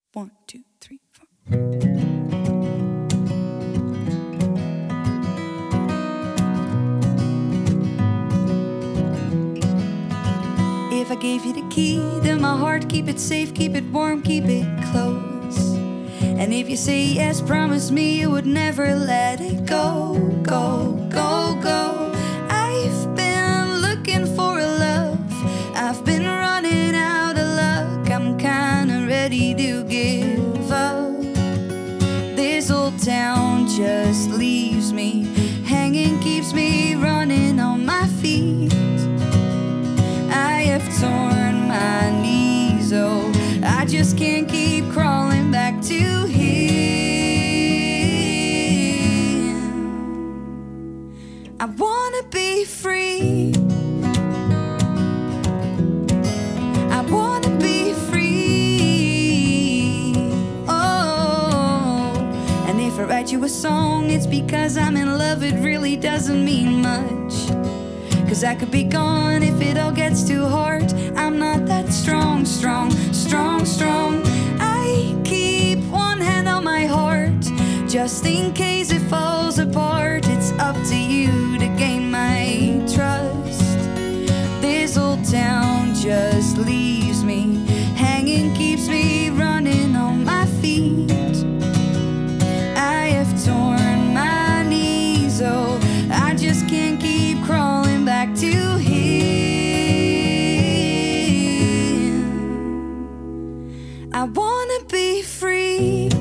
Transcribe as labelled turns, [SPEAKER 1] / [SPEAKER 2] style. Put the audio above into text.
[SPEAKER 1] 1, 2, 3, 4. If I gave you the key to my heart, keep it safe, keep it warm, keep it close. And if you say yes, promise me you would never let it go, go, go, go. I've been looking for a love, I've been running out of luck. I'm kinda ready to give up. This old town just leaves me hanging, keeps me running on my feet. I have torn my knees, oh, I just can't keep crawling back to him. I wanna be free, I wanna be free, oh. And if I write you a song, it's because I'm in love. It really doesn't mean much, 'cause I could be gone if it all gets too hard. I'm not that strong, strong, strong, strong. I keep one hand on my heart, just in case it falls apart. It's up to you to gain my trust. This old town just leaves me hanging, keeps me running on my feet. I have torn my knees, oh, I just can't keep crawling back to him. I wanna be free,